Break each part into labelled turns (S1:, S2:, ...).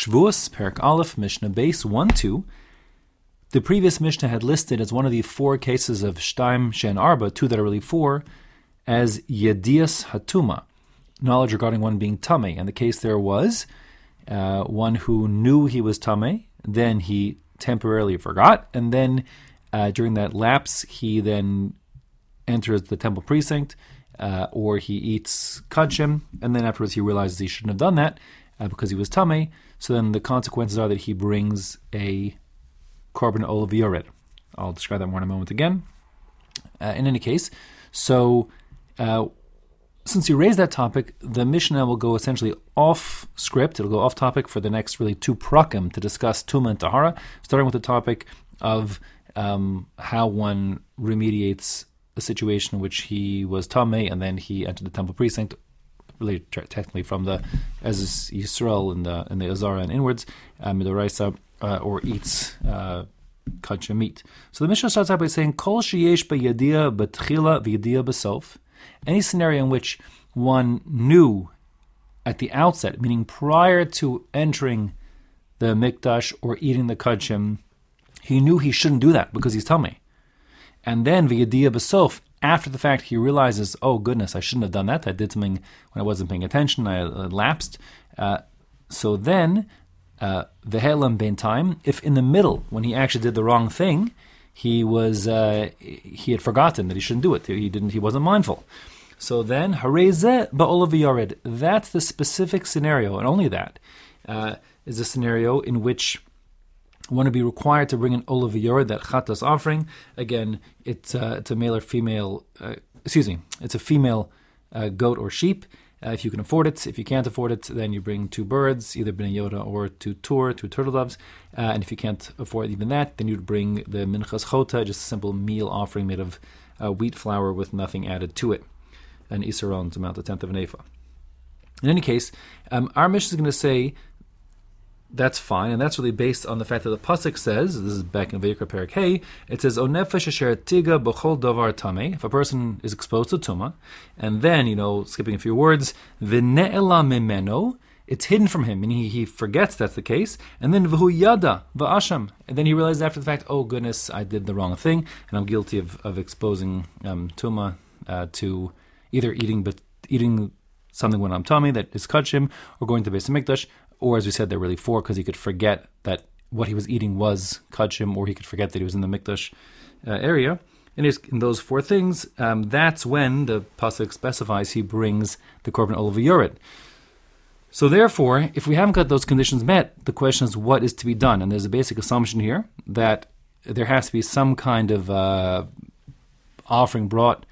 S1: Shvuos, Perek Aleph, Mishnah Beis 1-2. The previous Mishnah had listed as one of the 4 cases of Shtaim Shen Arba, 2 that are really 4, as Yedias Hatuma, knowledge regarding one being Tameh. And the case there was one who knew he was Tameh, then he temporarily forgot, and then during that lapse, he then enters the temple precinct, or he eats kachim, and then afterwards he realizes he shouldn't have done that because he was tameh. So then the consequences are that he brings a korban olav yored. I'll describe that more in a moment again. In any case, so since you raised that topic, the Mishnah will go essentially off script. It'll go off topic for the next really 2 prakim to discuss Tuma and Tahara, starting with the topic of how one remediates a situation in which he was Tameh and then he entered the temple precinct, really technically from the as Yisrael in the Azara and inwards, Midoraisa, or eats kachim meat. So the Mishnah starts out by saying, Kol sheyesh b'yadia b'tchila v'yadia b'sof. Any scenario in which one knew at the outset, meaning prior to entering the mikdash or eating the kachim, he knew he shouldn't do that because he's tameh. And then v'yadia b'sof, after the fact, he realizes, oh goodness, I shouldn't have done that. I did something when I wasn't paying attention. I lapsed. So then, v'helam ben time, if in the middle, when he actually did the wrong thing, he had forgotten that he shouldn't do it. He wasn't mindful. So then, harezeh ba'olav yored. That's the specific scenario, and only that is a scenario in which one would be required to bring an olav yored, that chatas offering. Again, it's a male or female. It's a female goat or sheep. If you can afford it. If you can't afford it, then you bring 2 birds, either bnei yoda or 2 turtle doves. And if you can't afford even that, then you'd bring the minchas chota, just a simple meal offering made of wheat flour with nothing added to it. An isaron, amount a tenth of an ephah. In any case, our Mishnah is going to say that's fine, and that's really based on the fact that the pasuk says, this is back in Vayikra Perek Hey, it says, O nefesh asher tiga b'chol davar tameh, if a person is exposed to tumah, and then, skipping a few words, v'ne'ela memeno, it's hidden from him, meaning he forgets that's the case, and then v'hu yada v'asham, and then he realizes after the fact, oh goodness, I did the wrong thing, and I'm guilty of exposing tumah to either eating something when I'm tummy that is kachim, or going to Beis HaMikdash, or as we said, they're really 4 because he could forget that what he was eating was kachim, or he could forget that he was in the mikdash area. And in those 4 things, that's when the pasuk specifies he brings the korban olav yored. So therefore, if we haven't got those conditions met, the question is what is to be done. And there's a basic assumption here that there has to be some kind of offering brought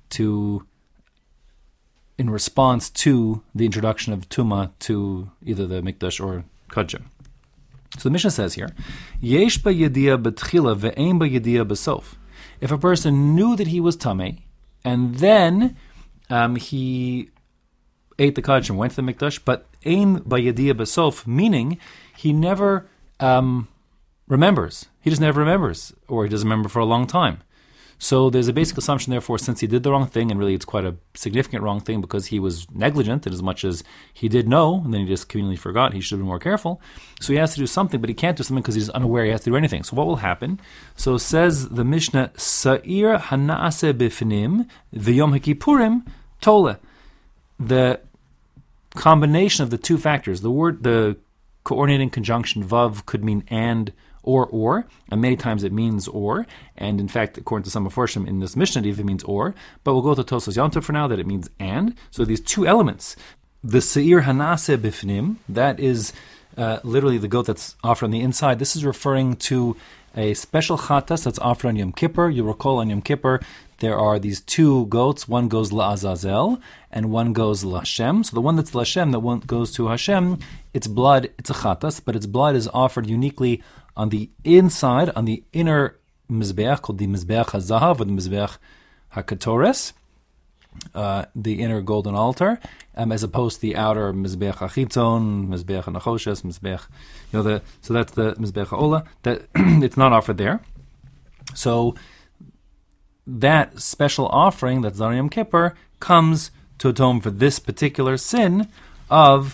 S1: in response to the introduction of Tumah to either the Mikdash or Kachim. So the Mishnah says here, Yesh b'yediyah b'tchila ve'ein b'yediyah b'sof. If a person knew that he was Tameh, and then he ate the Kachim, went to the Mikdash, but ein b'yediyah b'sof, meaning he never remembers. He just never remembers, or he doesn't remember for a long time. So there's a basic assumption, therefore, since he did the wrong thing, and really it's quite a significant wrong thing because he was negligent in as much as he did know, and then he just conveniently forgot, he should have been more careful. So he has to do something, but he can't do something because he's unaware he has to do anything. So what will happen? So says the Mishnah, Sa'ir hana'ase b'fnim v'yom ha'kipurim tole. The combination of the 2 factors, the coordinating conjunction vav could mean and, or, and many times it means or, and in fact, according to some Meforshim in this Mishnah, it even means or, but we'll go to Tosfos Yom Tov for now, that it means and. So these 2 elements, the Seir Hanase Bifnim, that is literally the goat that's offered on the inside. This is referring to a special chatas that's offered on Yom Kippur. You recall on Yom Kippur, there are these 2 goats, one goes la'azazel, and one goes l'Hashem. So the one that's l'Hashem, that one goes to Hashem, its blood, it's a chatas, but its blood is offered uniquely on the inside, on the inner mizbeach, called the mizbeach hazahav, or the mizbeach hakatores, the inner golden altar, as opposed to the outer mizbeach hachitzon, mizbeach hanachoshes, mizbeach, so that's the mizbeach ha'ola, that it's not offered there. So that special offering that's done on Yom Kippur comes to atone for this particular sin of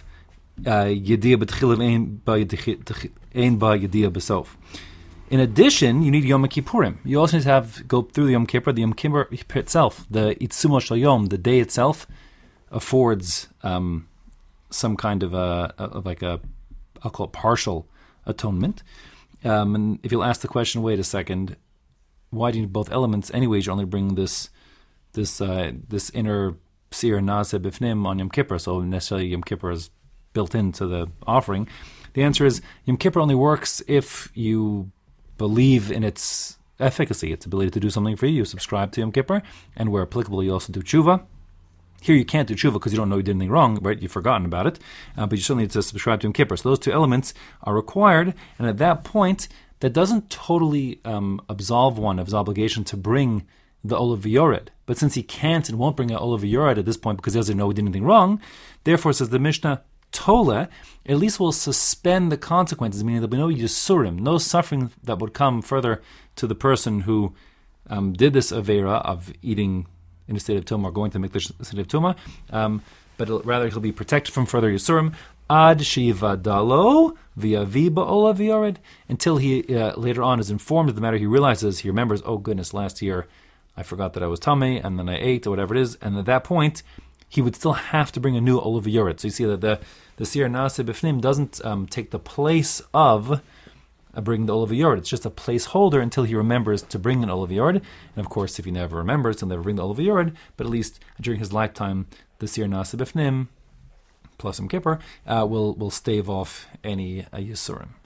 S1: Yediyah b'tchilav ein ba yediyah b'sof. In addition, you need Yom Kippurim. You also need to go through the Yom Kippur. The Yom Kippur itself, the Itzumo Shel Yom, the day itself, affords some kind of I'll call it partial atonement. And if you'll ask the question, wait a second, why do you need both elements? Anyways, you only bring this inner Seir Naaseh Bifnim on Yom Kippur, so necessarily Yom Kippur is built into the offering. The answer is Yom Kippur only works if you believe in its efficacy, its ability to do something for you. You subscribe to Yom Kippur, and where applicable, you also do tshuva. Here you can't do tshuva because you don't know you did anything wrong, right? You've forgotten about it, but you still need to subscribe to Yom Kippur. So those two elements are required, and at that point, that doesn't totally absolve one of his obligation to bring the Olav V'Yored. But since he can't and won't bring an Olav V'Yored at this point because he doesn't know he did anything wrong, therefore, says the Mishnah, Tola, at least will suspend the consequences, meaning there'll be no Yisurim, no suffering that would come further to the person who did this Avera of eating in a state of Tumah or going to make the state of Tumah, but rather he'll be protected from further Yisurim, Ad Shiva Dalo V'Yavi Ba'Olav V'Yored, until he later on is informed of the matter. He realizes, he remembers, oh goodness, last year I forgot that I was Tameh, and then I ate, or whatever it is, and at that point, he would still have to bring a new Olav V'Yored. So you see that the Seir Naaseh B'fnim doesn't take the place of bringing the Olav V'Yored. It's just a placeholder until he remembers to bring an Olav V'Yored. And of course, if he never remembers, he'll never bring the Olav V'Yored, but at least during his lifetime, the Seir Naaseh B'fnim, plus Yom Kippur, will stave off any Yisurim.